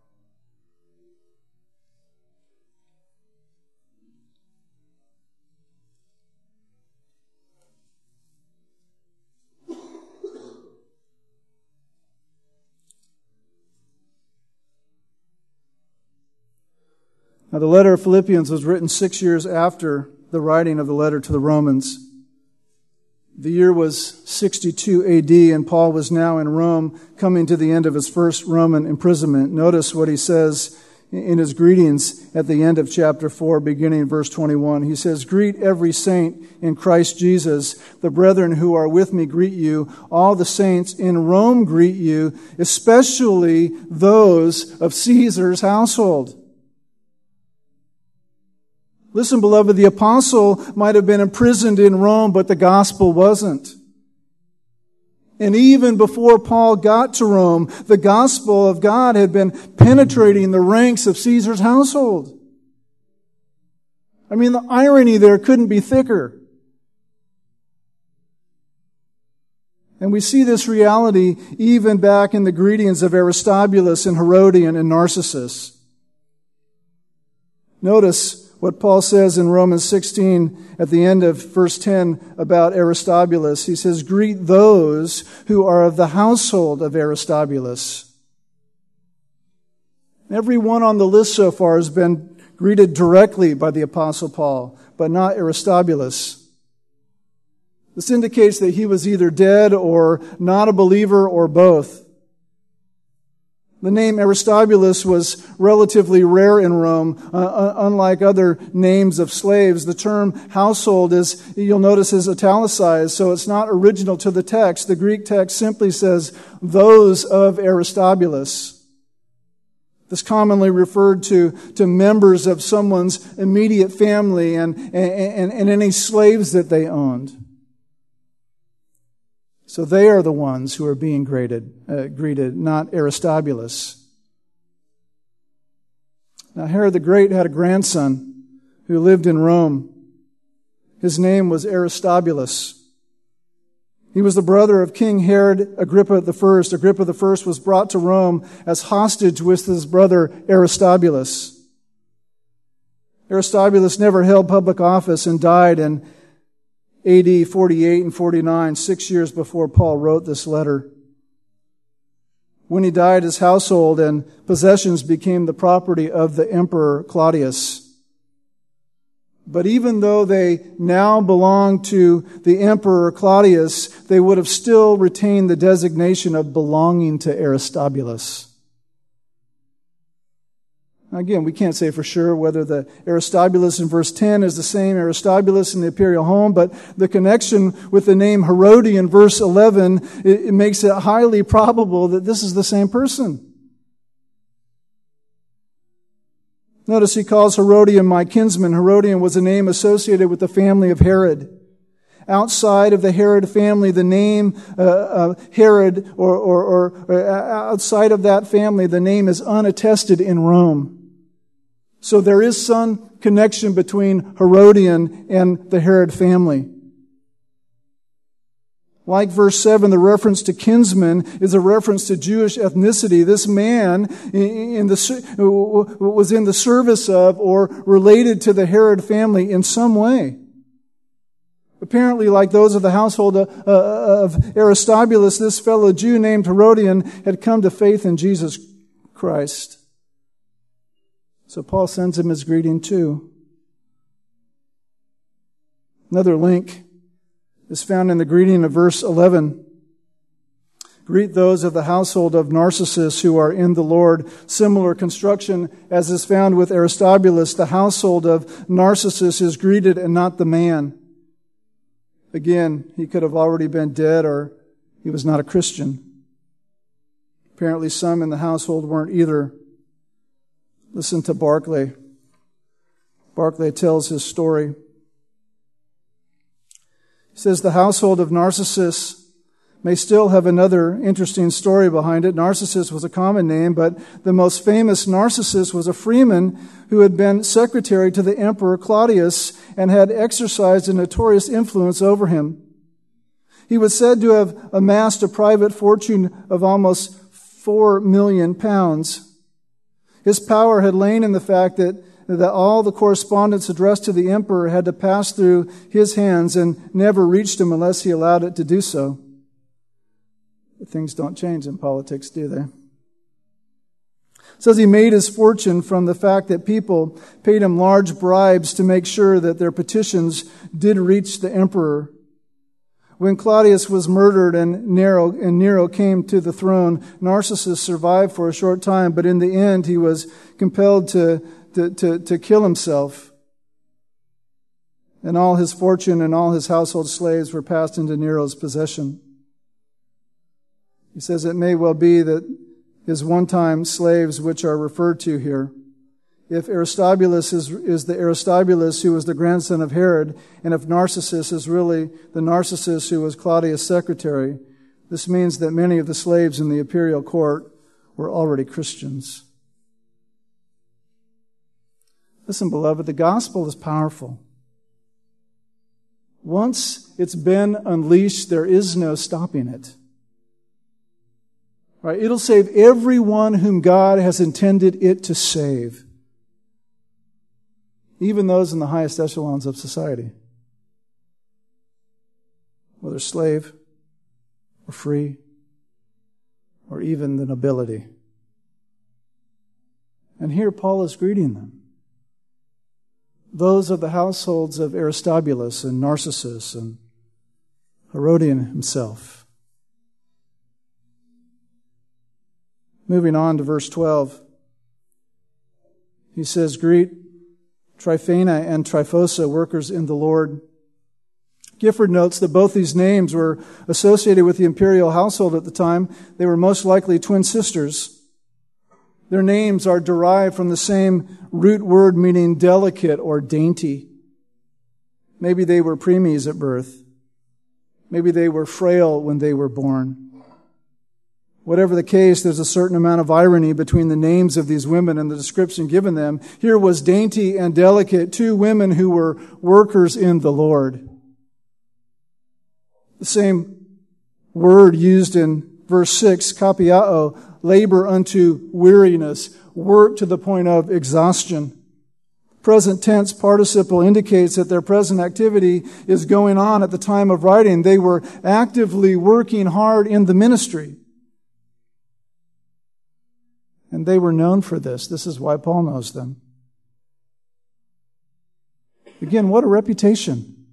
Now, the letter of Philippians was written six years after the writing of the letter to the Romans. The year was sixty-two A D, and Paul was now in Rome, coming to the end of his first Roman imprisonment. Notice what he says in his greetings at the end of chapter four, beginning in verse twenty-one. He says, "Greet every saint in Christ Jesus. The brethren who are with me greet you. All the saints in Rome greet you, especially those of Caesar's household." Listen, beloved, the apostle might have been imprisoned in Rome, but the gospel wasn't. And even before Paul got to Rome, the gospel of God had been penetrating the ranks of Caesar's household. I mean, the irony there couldn't be thicker. And we see this reality even back in the greetings of Aristobulus and Herodian and Narcissus. Notice what Paul says in Romans sixteen at the end of verse ten about Aristobulus. He says, "Greet those who are of the household of Aristobulus." Everyone on the list so far has been greeted directly by the Apostle Paul, but not Aristobulus. This indicates that he was either dead or not a believer or both. The name Aristobulus was relatively rare in Rome, uh, unlike other names of slaves. The term household is, you'll notice, is italicized, so it's not original to the text. The Greek text simply says, "those of Aristobulus." This commonly referred to, to members of someone's immediate family and, and, and, and any slaves that they owned. So they are the ones who are being greeted, uh, greeted, not Aristobulus. Now Herod the Great had a grandson who lived in Rome. His name was Aristobulus. He was the brother of King Herod Agrippa the First. Agrippa the First was brought to Rome as hostage with his brother Aristobulus. Aristobulus never held public office and died in A D forty-eight and forty-nine, six years before Paul wrote this letter. When he died, his household and possessions became the property of the Emperor Claudius. But even though they now belong to the Emperor Claudius, they would have still retained the designation of belonging to Aristobulus. Again, we can't say for sure whether the Aristobulus in verse ten is the same Aristobulus in the imperial home, but the connection with the name Herodian in verse eleven, it, it makes it highly probable that this is the same person. Notice he calls Herodian my kinsman. Herodian was a name associated with the family of Herod. Outside of the Herod family, the name uh, uh, Herod, or, or, or, or outside of that family, the name is unattested in Rome. So there is some connection between Herodian and the Herod family. Like verse seven, the reference to kinsman is a reference to Jewish ethnicity. This man in the, was in the service of or related to the Herod family in some way. Apparently, like those of the household of Aristobulus, this fellow Jew named Herodian had come to faith in Jesus Christ. So Paul sends him his greeting too. Another link is found in the greeting of verse eleven. Greet those of the household of Narcissus who are in the Lord. Similar construction as is found with Aristobulus. The household of Narcissus is greeted and not the man. Again, he could have already been dead or he was not a Christian. Apparently some in the household weren't either. Listen to Barclay. Barclay tells his story. He says the household of Narcissus may still have another interesting story behind it. Narcissus was a common name, but the most famous Narcissus was a freeman who had been secretary to the Emperor Claudius and had exercised a notorious influence over him. He was said to have amassed a private fortune of almost four million pounds. His power had lain in the fact that that all the correspondence addressed to the emperor had to pass through his hands and never reached him unless he allowed it to do so. But things don't change in politics, do they? It says he made his fortune from the fact that people paid him large bribes to make sure that their petitions did reach the emperor. When Claudius was murdered and Nero, and Nero came to the throne, Narcissus survived for a short time, but in the end he was compelled to To, to, to kill himself. And all his fortune and all his household slaves were passed into Nero's possession. He says it may well be that his one-time slaves, which are referred to here, if Aristobulus is, is the Aristobulus who was the grandson of Herod, and if Narcissus is really the Narcissus who was Claudius' secretary, this means that many of the slaves in the imperial court were already Christians. Listen, beloved, the gospel is powerful. Once it's been unleashed, there is no stopping it. Right? It'll save everyone whom God has intended it to save. Even those in the highest echelons of society. Whether slave or free or even the nobility. And here Paul is greeting them. Those of the households of Aristobulus and Narcissus and Herodian himself. Moving on to verse twelve. He says, greet Tryphena and Tryphosa, workers in the Lord. Gifford notes that both these names were associated with the imperial household at the time. They were most likely twin sisters. Their names are derived from the same root word meaning delicate or dainty. Maybe they were preemies at birth. Maybe they were frail when they were born. Whatever the case, there's a certain amount of irony between the names of these women and the description given them. Here was dainty and delicate, two women who were workers in the Lord. The same word used in verse six, kapiao, labor unto weariness, work to the point of exhaustion. Present tense participle indicates that their present activity is going on at the time of writing. They were actively working hard in the ministry. And they were known for this. This is why Paul knows them. Again, what a reputation.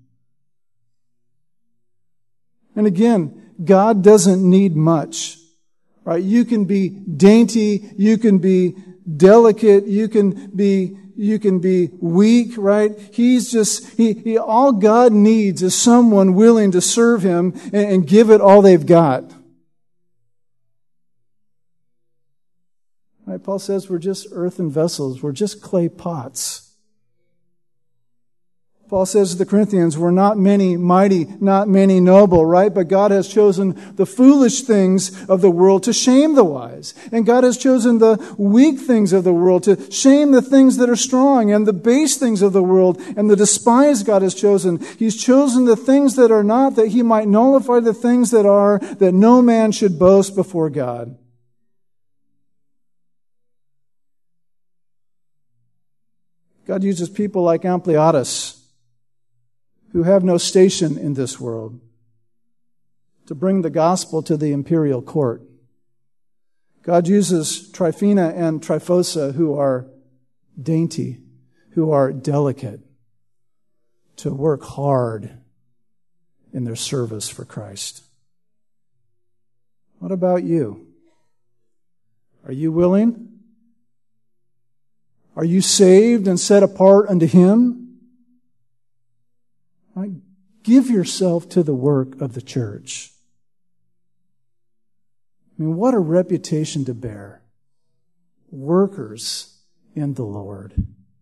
And again, God doesn't need much. Right? You can be dainty, you can be delicate, you can be you can be weak, right? He's just he, he all God needs is someone willing to serve him and, and give it all they've got. Right? Paul says we're just earthen vessels. We're just clay pots. Paul says to the Corinthians, we're not many mighty, not many noble, right? But God has chosen the foolish things of the world to shame the wise. And God has chosen the weak things of the world to shame the things that are strong, and the base things of the world and the despised God has chosen. He's chosen the things that are not, that he might nullify the things that are, that no man should boast before God. God uses people like Ampliatus, who have no station in this world, to bring the gospel to the imperial court. God uses Tryphena and Tryphosa, who are dainty, who are delicate, to work hard in their service for Christ. What about you? Are you willing? Are you saved and set apart unto Him? Right? Give yourself to the work of the church. I mean, what a reputation to bear. Workers in the Lord.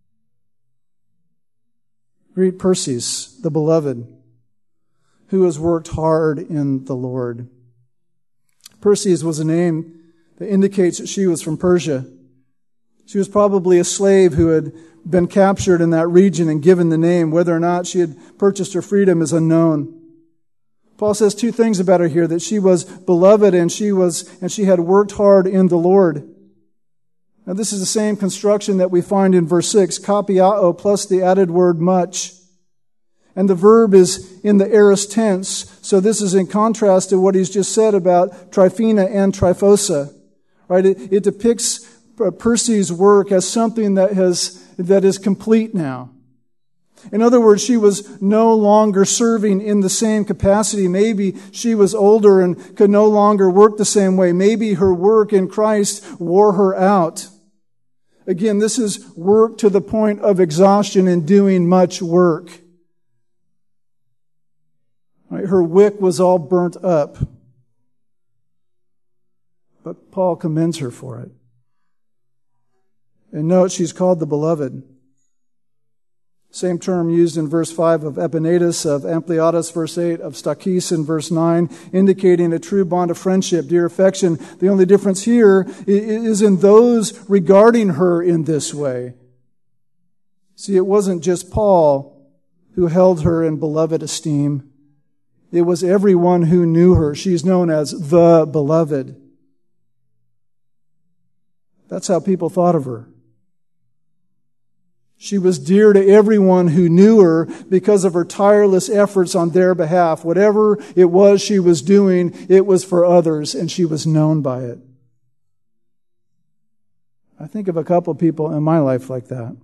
Greet Persis, the beloved, who has worked hard in the Lord. Persis was a name that indicates that she was from Persia. She was probably a slave who had been captured in that region and given the name. Whether or not she had purchased her freedom is unknown. Paul says two things about her here, that she was beloved and she was and she had worked hard in the Lord. Now this is the same construction that we find in verse six, kapiao plus the added word much. And the verb is in the aorist tense, so this is in contrast to what he's just said about Tryphena and Tryphosa. Right? It, it depicts Persis' work as something that has that is complete now. In other words, she was no longer serving in the same capacity. Maybe she was older and could no longer work the same way. Maybe her work in Christ wore her out. Again, this is work to the point of exhaustion and doing much work. Right? Her wick was all burnt up. But Paul commends her for it. And note, she's called the beloved. Same term used in verse five of Epaenetus, of Ampliatus, verse eight, of Stachys in verse nine, indicating a true bond of friendship, dear affection. The only difference here is in those regarding her in this way. See, it wasn't just Paul who held her in beloved esteem. It was everyone who knew her. She's known as the beloved. That's how people thought of her. She was dear to everyone who knew her because of her tireless efforts on their behalf. Whatever it was she was doing, it was for others, and she was known by it. I think of a couple of people in my life like that.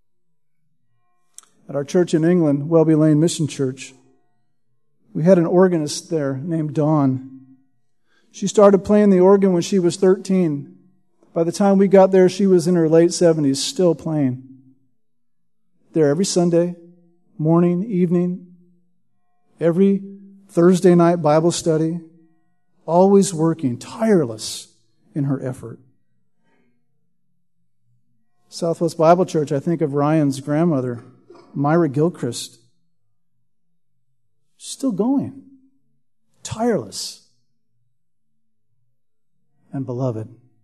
At our church in England, Welby Lane Mission Church, we had an organist there named Dawn. She started playing the organ when she was thirteen. By the time we got there, she was in her late seventies, still playing. There every Sunday, morning, evening, every Thursday night Bible study, always working, tireless in her effort. Southwest Bible Church, I think of Ryan's grandmother, Myra Gilchrist. Still going. Tireless. And beloved.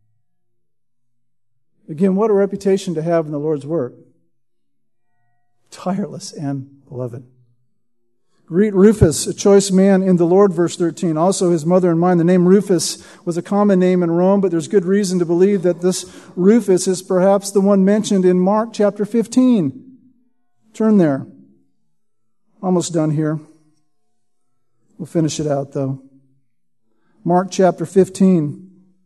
Again, what a reputation to have in the Lord's work. Tireless and beloved. Greet Rufus, a choice man in the Lord, verse thirteen. Also his mother and mine. The name Rufus was a common name in Rome, but there's good reason to believe that this Rufus is perhaps the one mentioned in Mark chapter fifteen. Turn there. Almost done here. We'll finish it out, though. Mark chapter fifteen.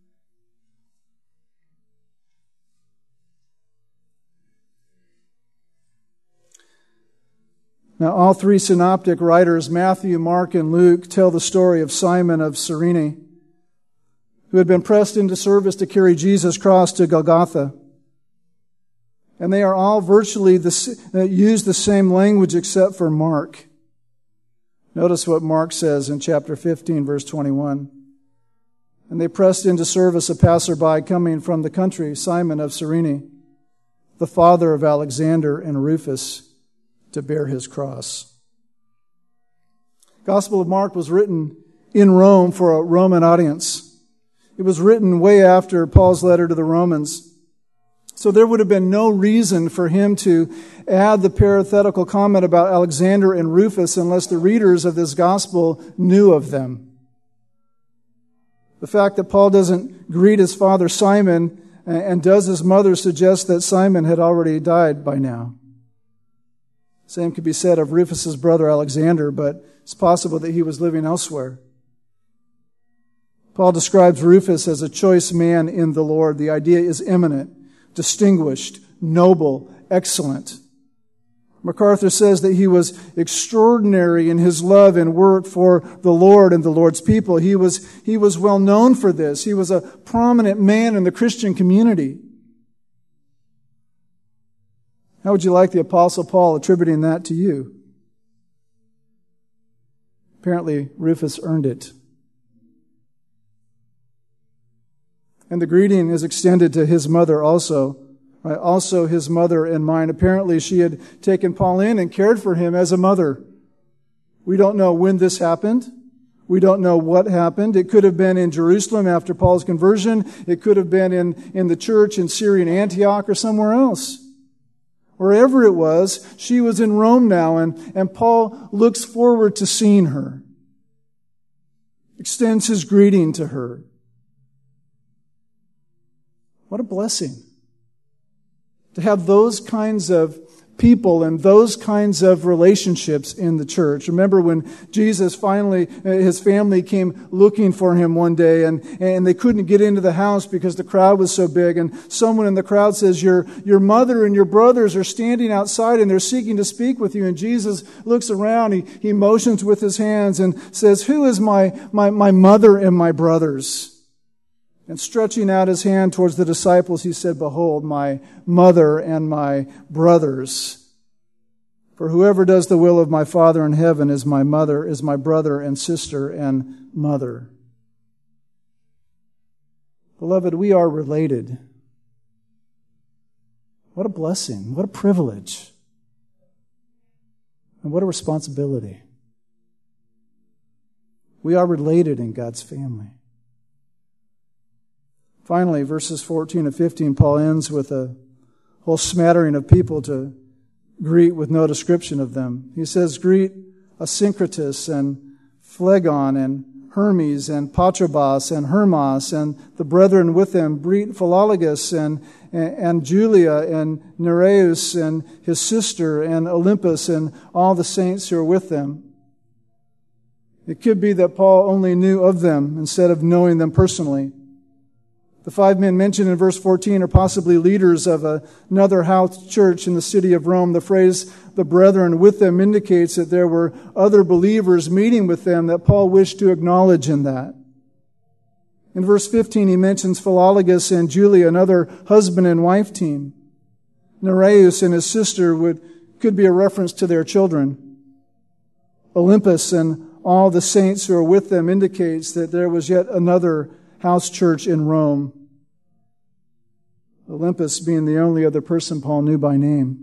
Now, all three synoptic writers, Matthew, Mark, and Luke, tell the story of Simon of Cyrene, who had been pressed into service to carry Jesus' cross to Golgotha. And they are all virtually the, uh, use the same language except for Mark. Notice what Mark says in chapter fifteen, verse twenty-one. And they pressed into service a passerby coming from the country, Simon of Cyrene, the father of Alexander and Rufus, to bear his cross. Gospel of Mark was written in Rome for a Roman audience. It was written way after Paul's letter to the Romans. So there would have been no reason for him to add the parenthetical comment about Alexander and Rufus unless the readers of this gospel knew of them. The fact that Paul doesn't greet his father Simon and does his mother suggests that Simon had already died by now. Same could be said of Rufus's brother Alexander, but it's possible that he was living elsewhere. Paul describes Rufus as a choice man in the Lord. The idea is eminent, distinguished, noble, excellent. MacArthur says that he was extraordinary in his love and work for the Lord and the Lord's people. He was, he was well known for this. He was a prominent man in the Christian community. How would you like the Apostle Paul attributing that to you? Apparently, Rufus earned it. And the greeting is extended to his mother also. Right? Also his mother and mine. Apparently, she had taken Paul in and cared for him as a mother. We don't know when this happened. We don't know what happened. It could have been in Jerusalem after Paul's conversion. It could have been in, in the church in Syrian Antioch or somewhere else. Wherever it was, she was in Rome now, and, and Paul looks forward to seeing her. Extends his greeting to her. What a blessing to have those kinds of people and those kinds of relationships in the church. Remember when Jesus finally, his family came looking for him one day and, and they couldn't get into the house because the crowd was so big, and someone in the crowd says, your, your mother and your brothers are standing outside and they're seeking to speak with you. And Jesus looks around, he, he motions with his hands and says, who is my, my, my mother and my brothers? And stretching out his hand towards the disciples, he said, behold, my mother and my brothers. For whoever does the will of my Father in heaven is my mother, is my brother and sister and mother. Beloved, we are related. What a blessing. What a privilege. And what a responsibility. We are related in God's family. Finally, verses fourteen and fifteen, Paul ends with a whole smattering of people to greet with no description of them. He says, greet Asyncritus and Phlegon and Hermes and Patrobas and Hermas and the brethren with them. Greet Philologus and, and, and Julia and Nereus and his sister and Olympus and all the saints who are with them. It could be that Paul only knew of them instead of knowing them personally. The five men mentioned in verse fourteen are possibly leaders of a, another house church in the city of Rome. The phrase, the brethren with them, indicates that there were other believers meeting with them that Paul wished to acknowledge in that. In verse fifteen, he mentions Philologus and Julia, another husband and wife team. Nereus and his sister would could be a reference to their children. Olympus and all the saints who are with them indicates that there was yet another house church in Rome. Olympus being the only other person Paul knew by name.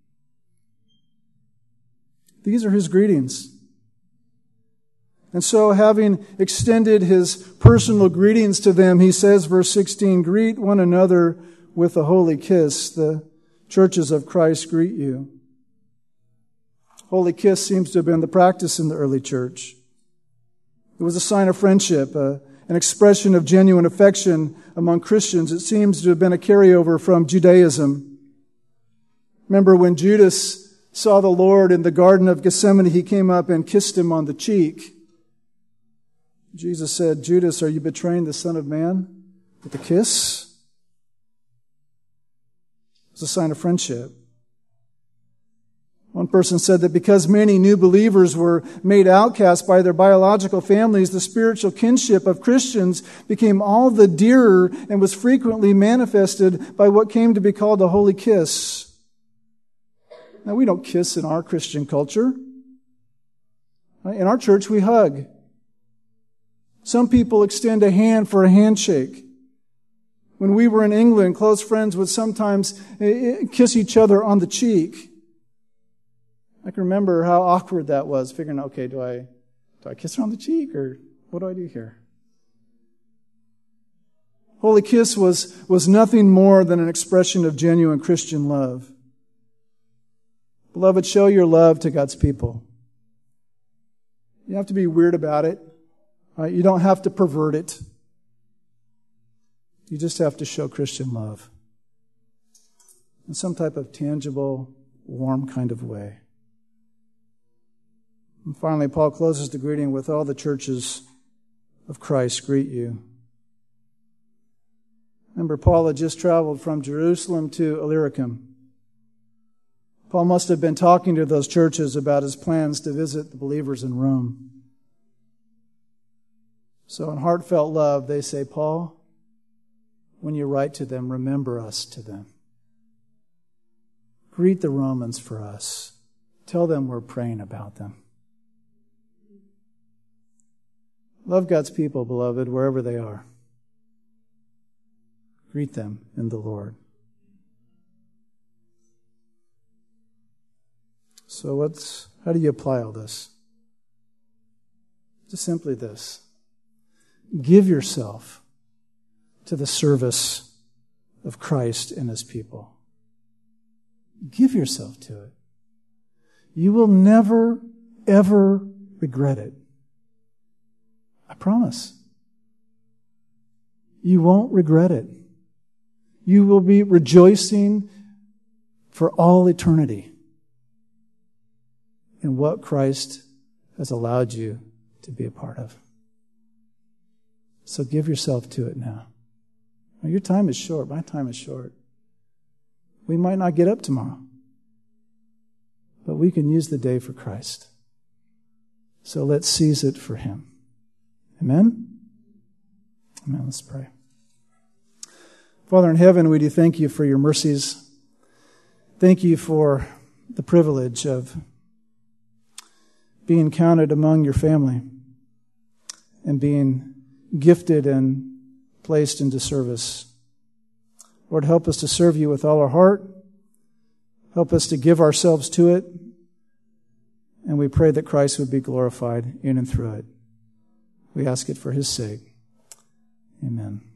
These are his greetings. And so, having extended his personal greetings to them, he says, verse sixteen, greet one another with a holy kiss. The churches of Christ greet you. Holy kiss seems to have been the practice in the early church. It was a sign of friendship, uh, an expression of genuine affection among Christians. It seems to have been a carryover from Judaism. Remember when Judas saw the Lord in the Garden of Gethsemane, he came up and kissed him on the cheek. Jesus said, Judas, are you betraying the Son of Man with a kiss? It's a sign of friendship. One person said that because many new believers were made outcasts by their biological families, the spiritual kinship of Christians became all the dearer and was frequently manifested by what came to be called a holy kiss. Now, we don't kiss in our Christian culture. In our church, we hug. Some people extend a hand for a handshake. When we were in England, close friends would sometimes kiss each other on the cheek. I can remember how awkward that was, figuring, okay, do I, do I kiss her on the cheek, or what do I do here? Holy kiss was, was nothing more than an expression of genuine Christian love. Beloved, show your love to God's people. You don't have to be weird about it. Right? You don't have to pervert it. You just have to show Christian love in some type of tangible, warm kind of way. And finally, Paul closes the greeting with all the churches of Christ greet you. Remember, Paul had just traveled from Jerusalem to Illyricum. Paul must have been talking to those churches about his plans to visit the believers in Rome. So in heartfelt love, they say, Paul, when you write to them, remember us to them. Greet the Romans for us. Tell them we're praying about them. Love God's people, beloved, wherever they are. Greet them in the Lord. So what's, how do you apply all this? Just simply this. Give yourself to the service of Christ and His people. Give yourself to it. You will never, ever regret it. I promise. You won't regret it. You will be rejoicing for all eternity in what Christ has allowed you to be a part of. So give yourself to it now. Now, your time is short. My time is short. We might not get up tomorrow, but we can use the day for Christ. So let's seize it for Him. Amen? Amen. Let's pray. Father in heaven, we do thank you for your mercies. Thank you for the privilege of being counted among your family and being gifted and placed into service. Lord, help us to serve you with all our heart. Help us to give ourselves to it. And we pray that Christ would be glorified in and through it. We ask it for His sake. Amen.